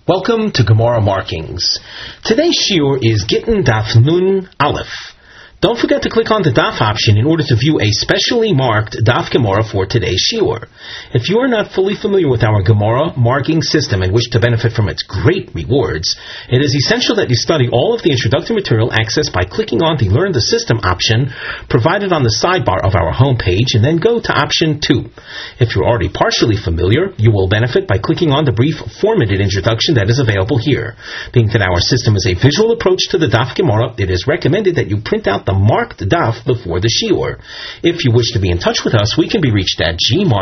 Welcome to Gemara Markings. Today's shiur is Gittin Daf Nun Aleph. Don't forget to click on the Daf option in order to view a specially marked Daf Gemara for today's shiur. If you are not fully familiar with our Gemara marking system and wish to benefit from its great rewards, it is essential that you study all of the introductory material accessed by clicking on the Learn the System option provided on the sidebar of our homepage and then go to option 2. If you're already partially familiar, you will benefit by clicking on the brief formatted introduction that is available here. Being that our system is a visual approach to the Daf Gemara, it is recommended that you print out the marked Daf before the shiur. If you wish to be in touch with us, we can be reached at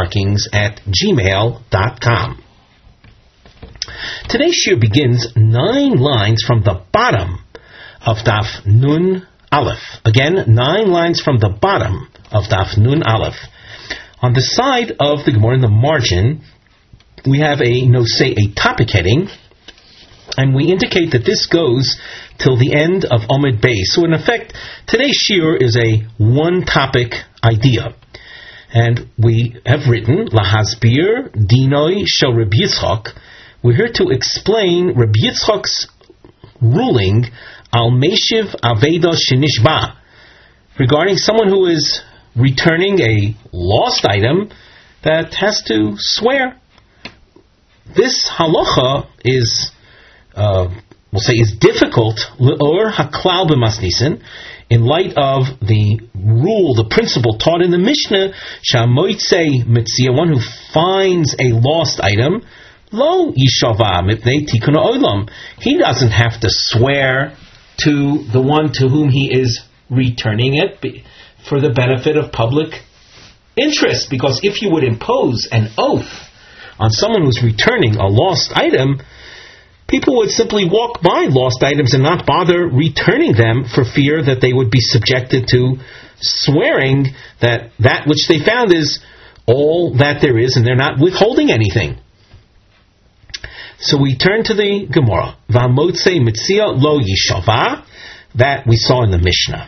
gmarkings@gmail.com. Today's shiur begins 9 lines from the bottom of Daf Nun Aleph. Again, 9 lines from the bottom of Daf Nun Aleph. On the side of the Gemara in the margin, we have a topic heading, and we indicate that this goes till the end of Omid Beis. So in effect, today's shiur is a one-topic idea. And we have written, Lahasbir Dinoi Shel Rabbi Yitzchak. We're here to explain Rabbi Yitzchak's ruling, Al Meshiv Aveda Shenishba, regarding someone who is returning a lost item that has to swear. This halacha is is difficult, or haklal b'masnisin, in light of the rule, the principle taught in the Mishnah, shamoitzei mitzia, one who finds a lost item, lo yishava mipnei tikkun ha'olam. He doesn't have to swear to the one to whom he is returning it for the benefit of public interest, because if you would impose an oath on someone who's returning a lost item, people would simply walk by lost items and not bother returning them for fear that they would be subjected to swearing that which they found is all that there is and they're not withholding anything. So we turn to the Gemara. V'hamotze mitzia lo yishava, that we saw in the Mishnah.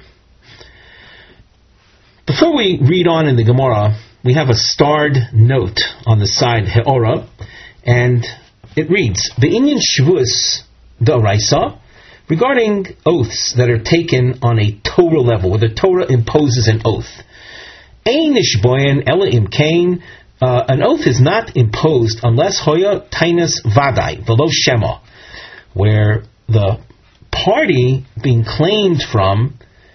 Before we read on in the Gemara, we have a starred note on the side, Heora, and it reads, V'inyan shvus d'oraisa, regarding oaths that are taken on a Torah level, where the Torah imposes an oath. Ein nishboyen ela imkain, an oath is not imposed unless hoya tainas vadai, velo shema, where the party being claimed from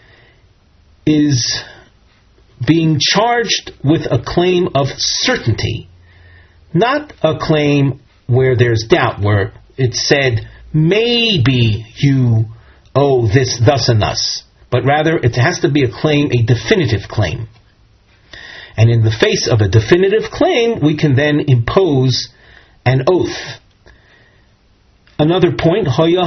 is being charged with a claim of certainty, not a claim where there's doubt, where it said, maybe you owe this, thus and thus. But rather, it has to be a claim, a definitive claim. And in the face of a definitive claim, we can then impose an oath. Another point,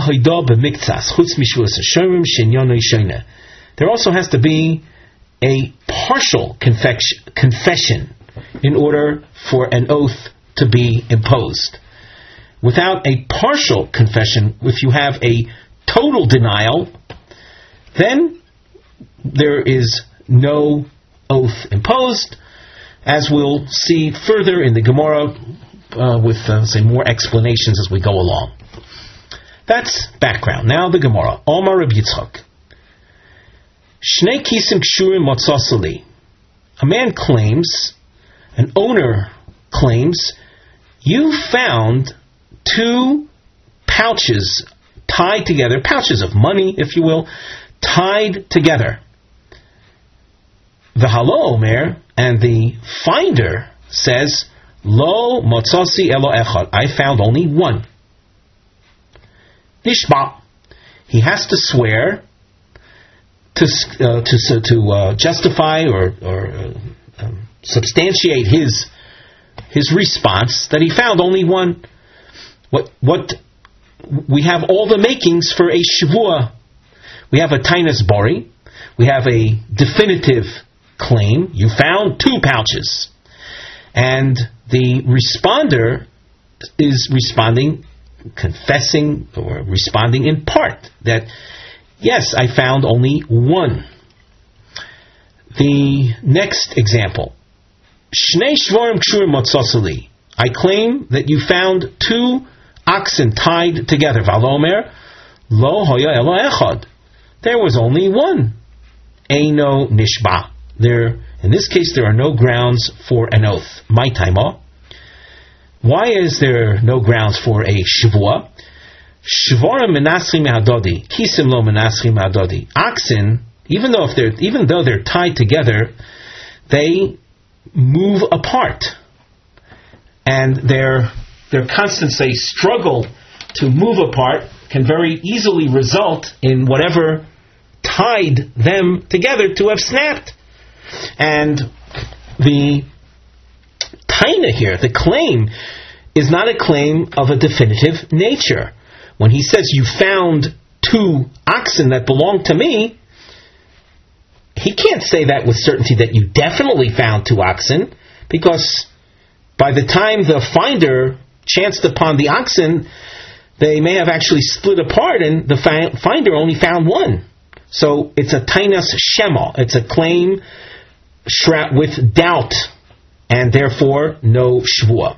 there also has to be a partial confession in order for an oath to be imposed. Without a partial confession, if you have a total denial, then there is no oath imposed, as we'll see further in the Gemara with more explanations as we go along. That's background. Now the Gemara. Omar Rabbi Yitzchak. Shnei kisim kshurim motzasali. A man claims, an owner claims, you found 2 pouches tied together, pouches of money, if you will, tied together. V'halo omer, and the finder says, Lo motzasi elo echad, I found only one. Nishba, he has to swear to justify or substantiate his response that he found only one. What we have all the makings for a shvua. We have a tainas bari. We have a definitive claim. You found 2 pouches, and the responder is responding, confessing, or responding in part that yes, I found only one. The next example. Shnei shvarim kshurim motzasali. I claim that you found 2 oxen tied together. Valomer lo hoya elo echad. There was only one. Eino nishba. In this case, there are no grounds for an oath. My taima. Why is there no grounds for a shvua? Shvorim menaschim adodi, kisim lo menaschim adodi. Oxen, even though they're tied together, they move apart, and their constant struggle to move apart can very easily result in whatever tied them together to have snapped. And the taina here, the claim, is not a claim of a definitive nature. When he says you found 2 oxen that belong to me, he can't say that with certainty that you definitely found 2 oxen, because by the time the finder chanced upon the oxen, they may have actually split apart and the finder only found 1. So it's a tainas shema. It's a claim with doubt, and therefore no shvua.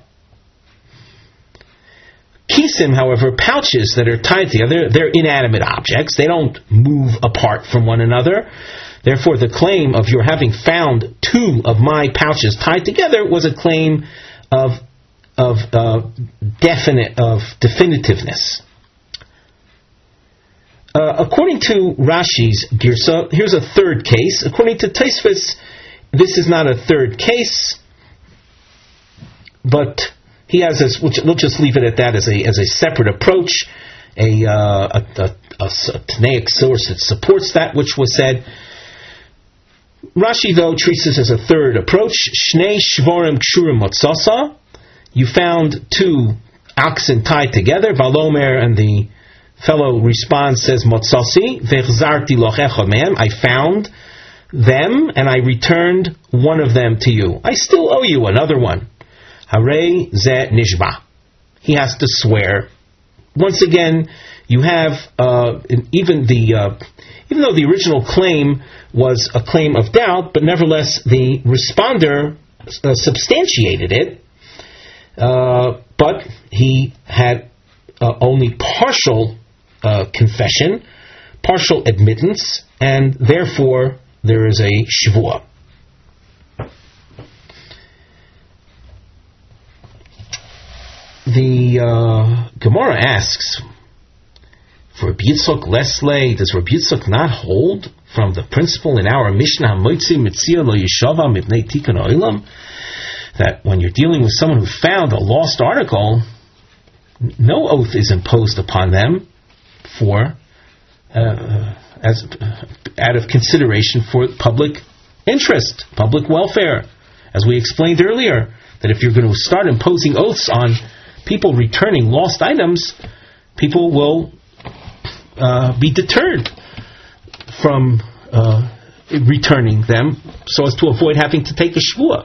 Kisim, however, pouches that are tied together, they're inanimate objects. They don't move apart from one another. Therefore, the claim of your having found 2 of my pouches tied together was a claim of definitiveness. According to Rashi's Girsa, here's a third case. According to Tosfos, this is not a third case, but he has this. We'll just leave it at that as a separate approach, a Tanaic source that supports that which was said. Rashi, though, treats this as a third approach. Shnei shvorim kshurim motzasa. You found 2 oxen tied together. Valomer, and the fellow responds, says motzasi vechzarti loch echad mehem. I found them and I returned one of them to you. I still owe you another one. Harei ze nishba. He has to swear. Once again, you have even though the original claim was a claim of doubt, but nevertheless the responder substantiated it. But he had only partial confession, partial admittance, and therefore there is a shvua. The Gemara asks, for Rabbi Yitzchok Lesley, does Rabbi Yitzchok not hold from the principle in our Mishnah Moitzi Mitzia Lo Yeshava Mipnei Tikkun Olam, that when you're dealing with someone who found a lost article, no oath is imposed upon them for as out of consideration for public interest, public welfare. As we explained earlier, that if you're going to start imposing oaths on people returning lost items, people will be deterred from returning them so as to avoid having to take a shvua.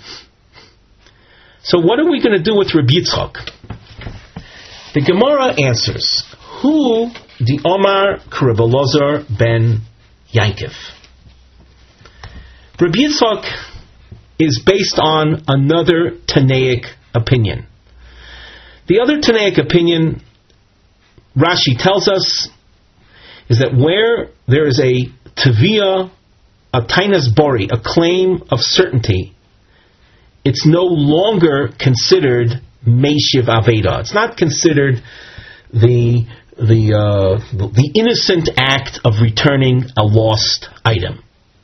So what are we going to do with Rabbi Yitzchok? The Gemara answers, Hu di Omar Rabbi Elazar ben Yankiv. Rabbi Yitzchok is based on another Tanaic opinion. The other Tanaic opinion, Rashi tells us, is that where there is a teviyah, a tainas bori, a claim of certainty, it's no longer considered meishiv aveda. It's not considered the innocent act of returning a lost item.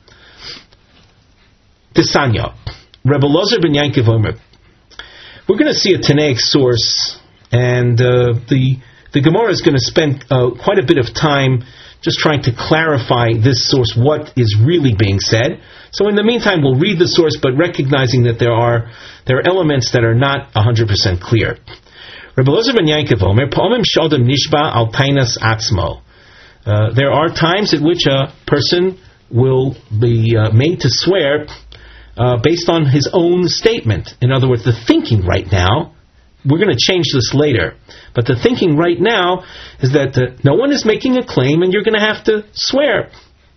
Tisanya, Rebbe Elazar ben Yankiv Omer. We're going to see a Tanaic source, and the Gemara is going to spend quite a bit of time just trying to clarify this source, what is really being said. So in the meantime, we'll read the source, but recognizing that there are elements that are not 100% clear. Rebbe Elazar ben Yankiv Omer, Pa'omim shodem nishba al tainas atzmo. There are times at which a person will be made to swear based on his own statement. In other words, the thinking right now, we're going to change this later, but the thinking right now is that no one is making a claim and you're going to have to swear.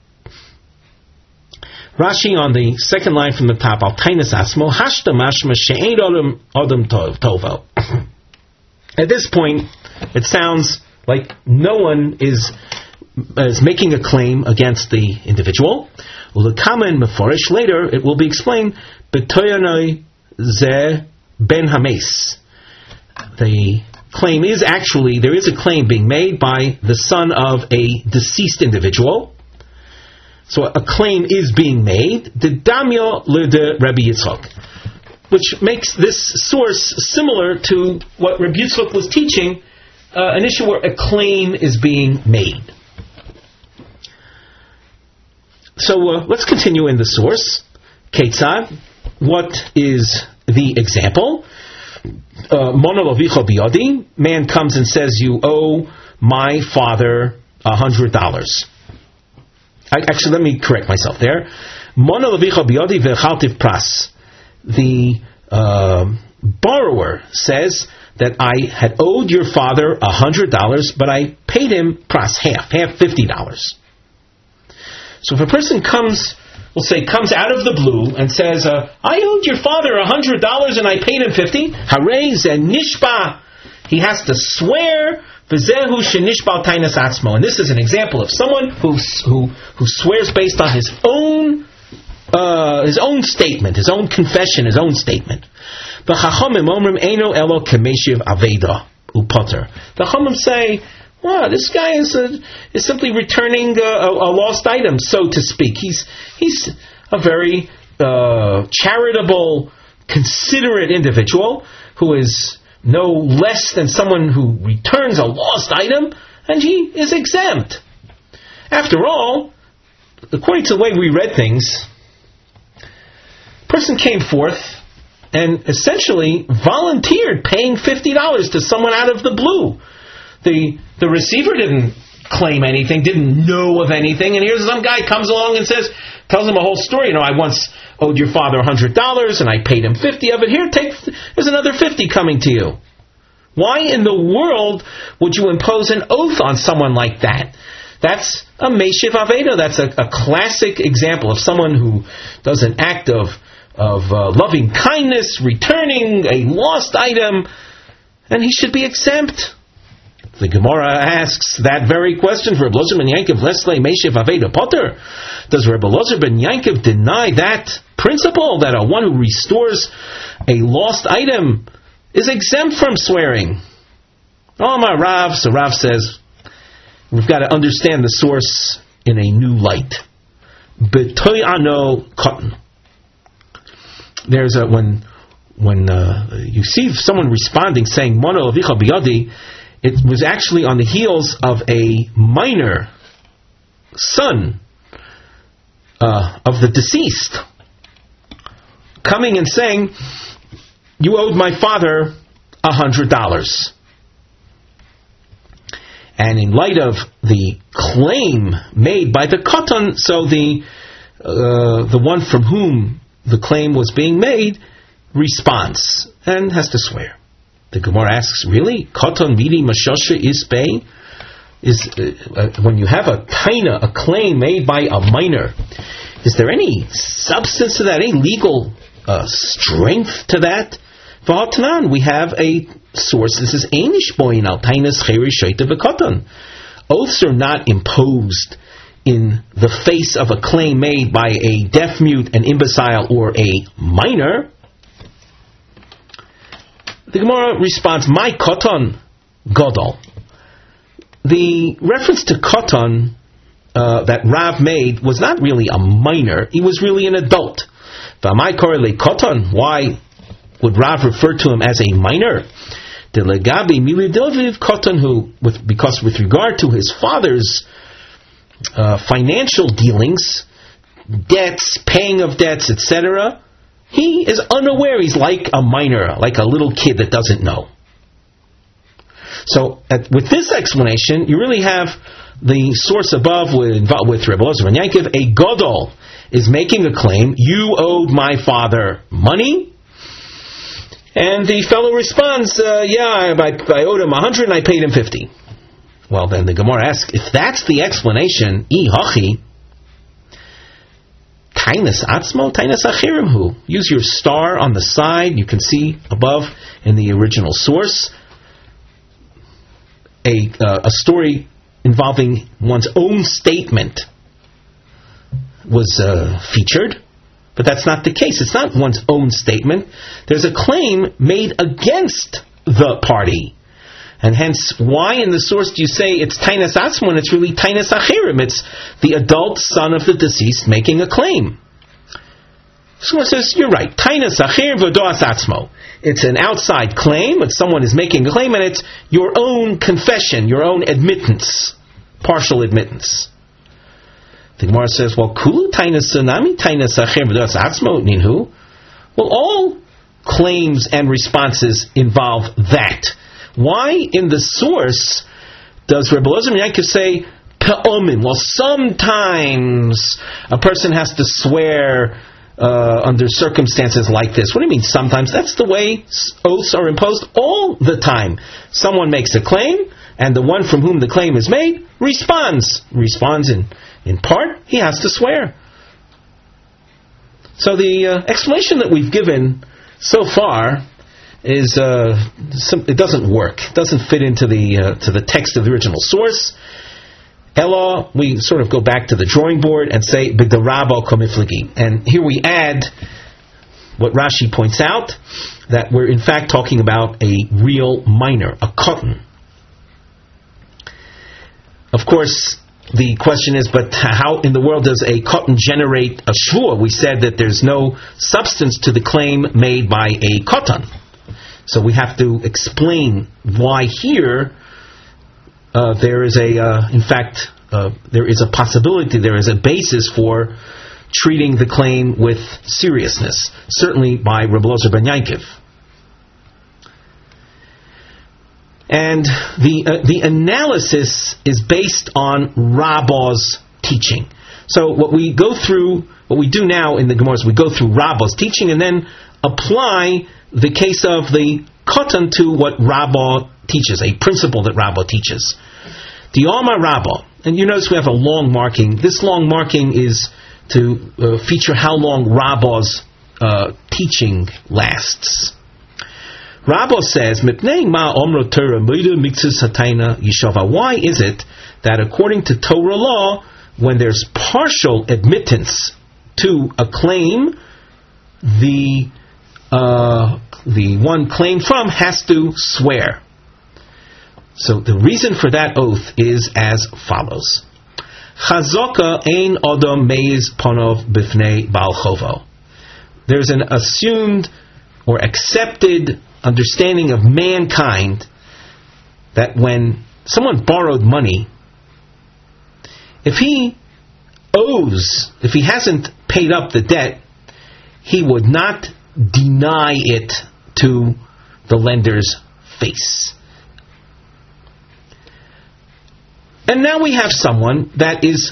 Rashi on the second line from the top, Al tainas atzmo, hashta mashma she'ein odom tovo. At this point, It sounds like no one is making a claim against the individual. Ulekamen meforish, later it will be explained, betoyanoi ze ben hames. The claim is actually, there is a claim being made by the son of a deceased individual. So a claim is being made, the damyo lede Rabbi Yitzchak, which makes this source similar to what Rabbi Yitzchak was teaching, an issue where a claim is being made. So let's continue in the source. Ketzad, what is the example? Mono lovicha biyadi, man comes and says, you owe my father $100. Actually, let me correct myself there. Mono lovicha biyadi v'chaltiv pras. The borrower says that I had owed your father $100, but I paid him pras, half $50. So if a person comes out of the blue and says, I owed your father $100 and I paid him $50, harei ze nishba, he has to swear, v'zehu shenishba tainas atzmo. And this is an example of someone who swears based on his own statement, his own confession, his own statement. The Chachamim omrim eino elo kemeshiv aveda upoter. The Chachamim say, wow, this guy is simply returning a lost item, so to speak. He's a very charitable, considerate individual who is no less than someone who returns a lost item, and he is exempt. After all, according to the way we read things, a person came forth and essentially volunteered paying $50 to someone out of the blue. The receiver didn't claim anything, didn't know of anything, and here's some guy comes along and tells him a whole story. I once owed your father $100 and I paid him $50 of it. There's another $50 coming to you. Why in the world would you impose an oath on someone like that? That's a Meshiv Aveda. That's a classic example of someone who does an act of loving kindness, returning a lost item, and he should be exempt. The Gemara asks that very question for Rebbe Elazar ben Yankov, Lesley Meshiv Aveda Potter. Does Rebbe Elazar ben Yankov deny that principle, that one who restores a lost item is exempt from swearing? Oh, my Rav. So Rav says, we've got to understand the source in a new light. Betoy ano cotton. There's when you see someone responding saying Mono avicha biyadi, it was actually on the heels of a minor son of the deceased coming and saying, you owed my father $100. And in light of the claim made by the katan, so the one from whom the claim was being made responds and has to swear. The Gemara asks, really? Katan midi mashasha is pay? When you have a taina, a claim made by a minor, is there any substance to that, any legal strength to that? V'hatanan, we have a source. This is einish boyin al tainas cheri shaita v'katan. Oaths are not imposed in the face of a claim made by a deaf, mute, an imbecile, or a minor. The Gemara responds, my katan gadol. The reference to katan that Rav made was not really a minor, he was really an adult. V'amai korele katan, why would Rav refer to him as a minor? Delegabi milidoviv katan, because with regard to his father's financial dealings, debts, paying of debts, etc., he is unaware. He's like a minor, like a little kid that doesn't know. So, with this explanation, you really have the source above with Rebbe Elazar ben Yankov. A gadol is making a claim, you owed my father money, and the fellow responds, I owed him 100 and I paid him 50. Well, then the Gemara asks, if that's the explanation, hachi, tainas atzmo, tainas achirimhu. Use your star on the side, you can see above in the original source. a story involving one's own statement was featured, but that's not the case. It's not one's own statement. There's a claim made against the party. And hence, why in the source do you say it's Tainas Atzmo and it's really Tainas Achirim? It's the adult son of the deceased making a claim. Someone says, you're right, Tainas Achir v'doas Atzmo. It's an outside claim, but someone is making a claim, and it's your own confession, your own admittance, partial admittance. The Gemara says, well, Kulu Tainas Tsunami, Tainas Achir v'doas Atzmo, Ninhu. Well, all claims and responses involve that. Why in the source does Rebbe Eliezer ben Yaakov say pe'omin? Well, sometimes a person has to swear under circumstances like this. What do you mean sometimes? That's the way oaths are imposed all the time. Someone makes a claim, and the one from whom the claim is made responds. Responds in part, he has to swear. So the explanation that we've given so far is it doesn't work. It doesn't fit into the text of the original source. Ella, we sort of go back to the drawing board and say b'derabo komiflagi. And here we add what Rashi points out, that we're in fact talking about a real minor, a cotton. Of course, the question is, but how in the world does a cotton generate a shvua? We said that there's no substance to the claim made by a cotton. So we have to explain why here there is there is a possibility, there is a basis for treating the claim with seriousness, certainly by Rebbe Eliezer ben Yaakov. And the analysis is based on Rabbah's teaching. So what we do now in the Gemara is we go through Rabbah's teaching and then apply the case of the Katan to what Rabbah teaches, a principle that Rabbah teaches. The Alma Rabbah, and you notice we have a long marking. This long marking is to feature how long Rabbah's teaching lasts. Rabbah says, why is it that according to Torah law, when there's partial admittance to a claim, the one claimed from has to swear? So the reason for that oath is as follows. Chazaka ein odom meiz ponov bifnei bal chovo. There's an assumed or accepted understanding of mankind that when someone borrowed money, if he hasn't paid up the debt, he would not deny it to the lender's face. And now we have someone that is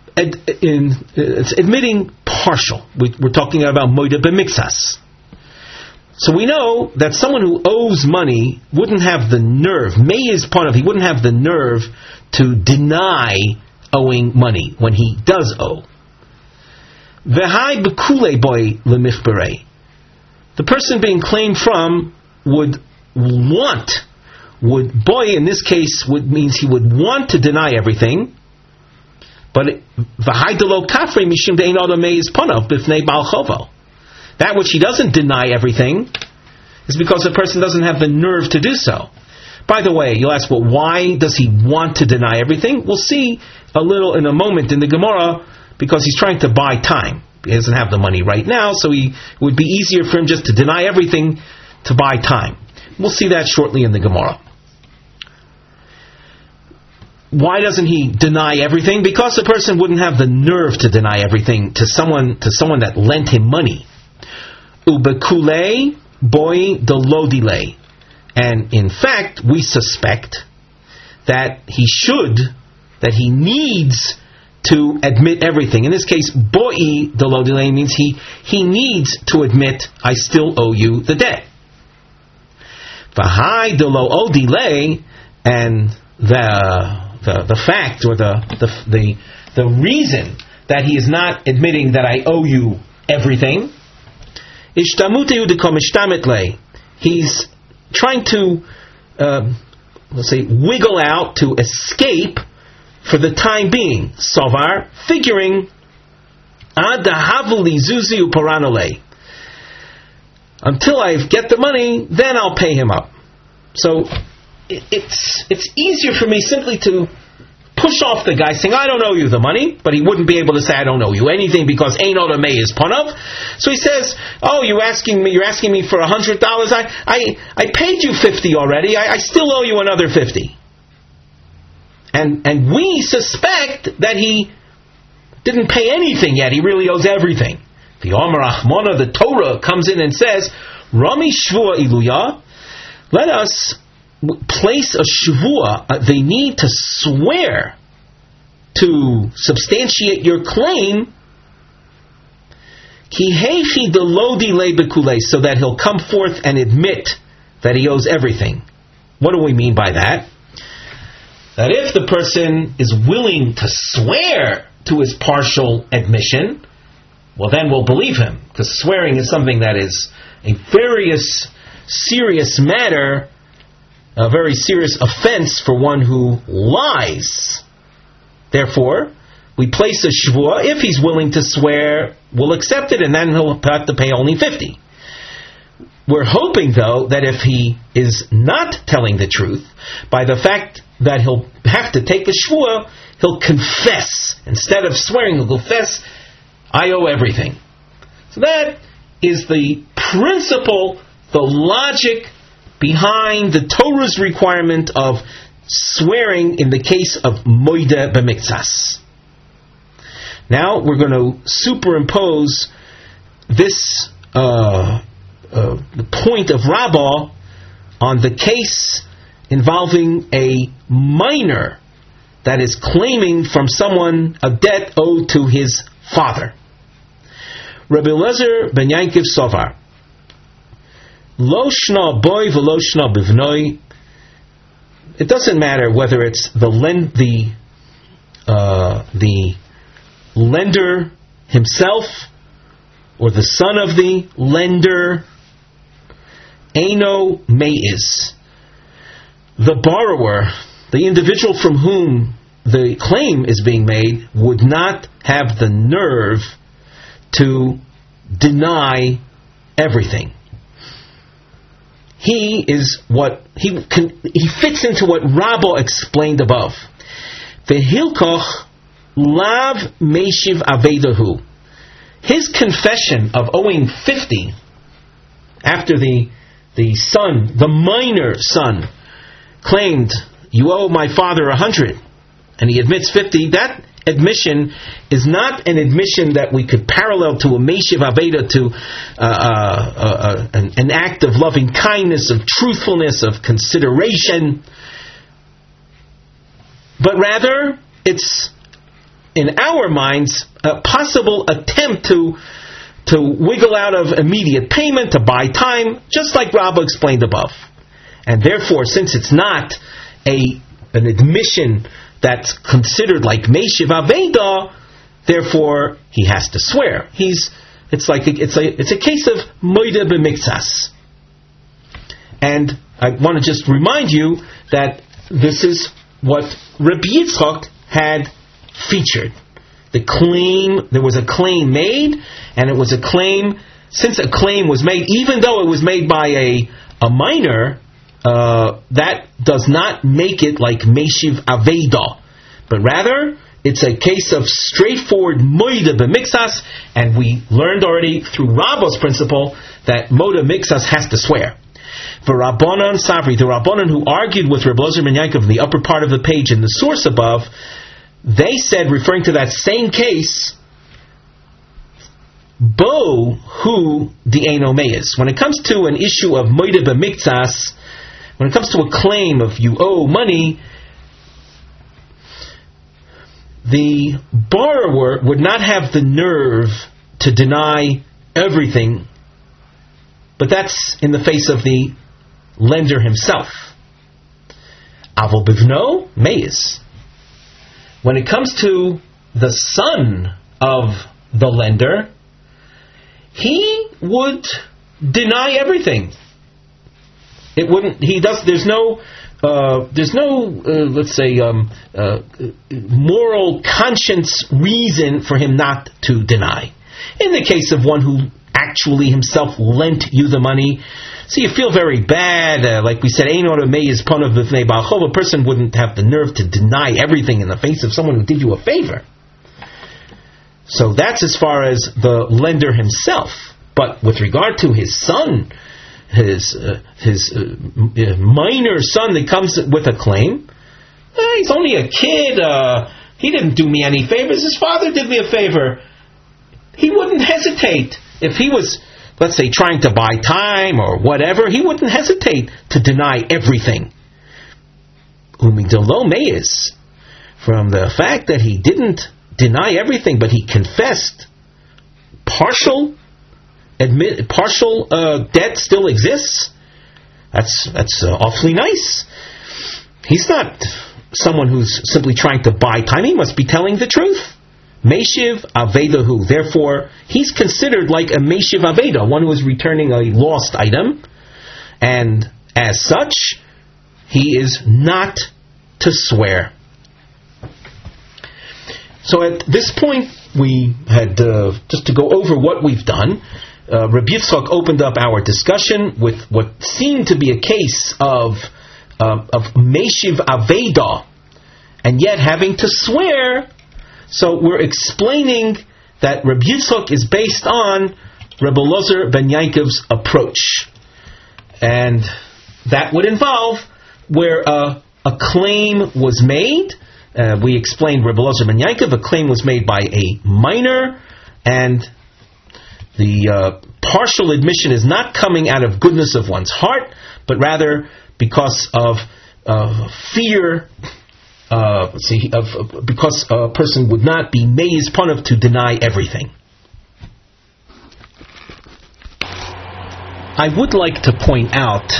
admitting partial. We're talking about moida b'mixas. So we know that someone who owes money wouldn't have the nerve, he wouldn't have the nerve to deny owing money when he does owe. V'hai b'kulei boy lemifberei. The person being claimed from boy in this case means he would want to deny everything, but v'hai delo kafrei mishim de'ein odom meiz ponov b'fnei bal chovo. That which he doesn't deny everything is because the person doesn't have the nerve to do so. By the way, you'll ask, well, why does he want to deny everything? We'll see a little in a moment in the Gemara, because he's trying to buy time. He doesn't have the money right now, so it would be easier for him just to deny everything to buy time. We'll see that shortly in the Gemara. Why doesn't he deny everything? Because the person wouldn't have the nerve to deny everything to someone that lent him money. Ubekulei boy delodile. And in fact, we suspect that he needs to admit everything. In this case, boi delodile means he needs to admit, I still owe you the debt. V'hai delo odile, and the fact or the reason that he is not admitting that I owe you everything, he's trying to let's say, wiggle out to escape for the time being. Sovar, figuring, ad dahavuli zuzi uparanole. Until I get the money, then I'll pay him up. So it's easier for me simply to push off the guy saying, I don't owe you the money, but he wouldn't be able to say, I don't owe you anything because ain't oda me is panav. So he says, oh, you're asking me for $100. I paid you 50 already. I still owe you another 50. And we suspect that he didn't pay anything yet. He really owes everything. The Omer Achmona, the Torah, comes in and says, Rami Shvua Iluya, let us place a Shvua. They need to swear to substantiate your claim, Ki heichi de lodi le bekule, so that he'll come forth and admit that he owes everything. What do we mean by that? That if the person is willing to swear to his partial admission, well, then we'll believe him, because swearing is something that is a very serious matter, a very serious offense for one who lies. Therefore, we place a shvua. If he's willing to swear, we'll accept it, and then he'll have to pay only 50. We're hoping, though, that if he is not telling the truth, by the fact that he'll have to take a shvua, he'll confess. Instead of swearing, he'll confess, I owe everything. So that is the principle, the logic behind the Torah's requirement of swearing in the case of moide b'miktsas. Now we're going to superimpose this the point of Rabbah on the case involving a minor that is claiming from someone a debt owed to his father. Rabbi Eliezer ben Yankiv Sovar, Lo shna boy v'lo shna bivnoi. It doesn't matter whether it's the lender himself or the son of the lender. Eino meiz. The borrower, the individual from whom the claim is being made, would not have the nerve to deny everything. He is what he fits into what Rabbah explained above. Vehilkoch lav meishiv avedahu. His confession of owing 50 after the son, the minor son, claimed, you owe my father 100, and he admits 50, that admission is not an admission that we could parallel to a meishiv aveda, to an act of loving kindness, of truthfulness, of consideration, but rather it's, in our minds, a possible attempt to wiggle out of immediate payment, to buy time, just like Rabbah explained above. And therefore, since it's not an admission that's considered like Meishiv Aveda, therefore he has to swear. It's a case of Moide b'miktsas. And I want to just remind you that this is what Rabbi Yitzchak had featured. There was a claim made, and it was a claim, since a claim was made, even though it was made by a minor, that does not make it like Meishiv Aveda, but rather it's a case of straightforward Moide b'miktsas, and we learned already through Rabbah's principle that Moide b'miktsas has to swear. The Rabbanan Savri, the Rabbanan who argued with Rabbi Eliezer ben Yaakov in the upper part of the page in the source above, they said, referring to that same case, Bo hu di'eno meiz. When it comes to an issue of moide b'miktsas, when it comes to a claim of you owe money, the borrower would not have the nerve to deny everything, but that's in the face of the lender himself. Avol bivno meiz. When it comes to the son of the lender, he would deny everything. It wouldn't. He does. There's no. Let's say, moral conscience reason for him not to deny. In the case of one who actually himself lent you the money, so you feel very bad. Like we said, a person wouldn't have the nerve to deny everything in the face of someone who did you a favor. So that's as far as the lender himself. But with regard to his son, his minor son that comes with a claim, he's only a kid, he didn't do me any favors, his father did me a favor. He wouldn't hesitate. If he was, let's say, trying to buy time or whatever, he wouldn't hesitate to deny everything. Umidolo meyes, from the fact that he didn't deny everything, but he confessed partial debt still exists. That's awfully nice. He's not someone who's simply trying to buy time. He must be telling the truth. Meshiv Avedahu. Therefore, he's considered like a Meshiv Aveda, one who is returning a lost item, and as such, he is not to swear. So at this point, we had just to go over what we've done. Rabbi Yitzchak opened up our discussion with what seemed to be a case of Meshiv Aveda, and yet having to swear. So we're explaining that Rabbi Yitzchak is based on Rebbe Elazar ben Yankov's approach, and that would involve where a claim was made. We explained Rebbe Elazar ben Yankov. A claim was made by a minor, and the partial admission is not coming out of goodness of one's heart, but rather because of fear. Because a person would not be meiz panav to deny everything. I would like to point out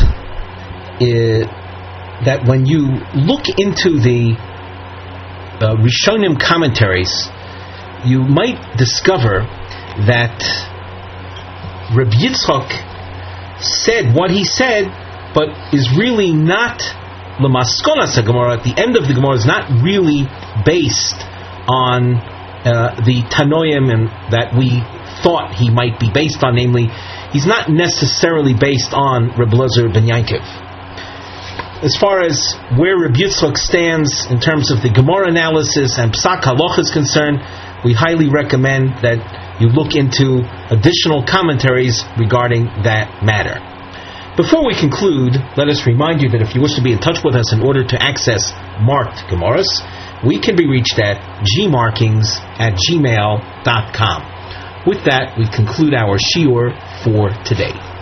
that when you look into the Rishonim commentaries, you might discover that Rabbi Yitzchak said what he said, but is really not L'maskonas Gemara. At the end of the Gemara is not really based on the Tanoim and that we thought he might be based on. Namely, he's not necessarily based on Rebbe Elazar ben Yankov. As far as where Rabbi Yitzchak stands in terms of the Gemara analysis and Psak Halacha is concerned, we highly recommend that you look into additional commentaries regarding that matter. Before we conclude, let us remind you that if you wish to be in touch with us in order to access marked Gemaras, we can be reached at gmarkings@gmail.com. With that, we conclude our shiur for today.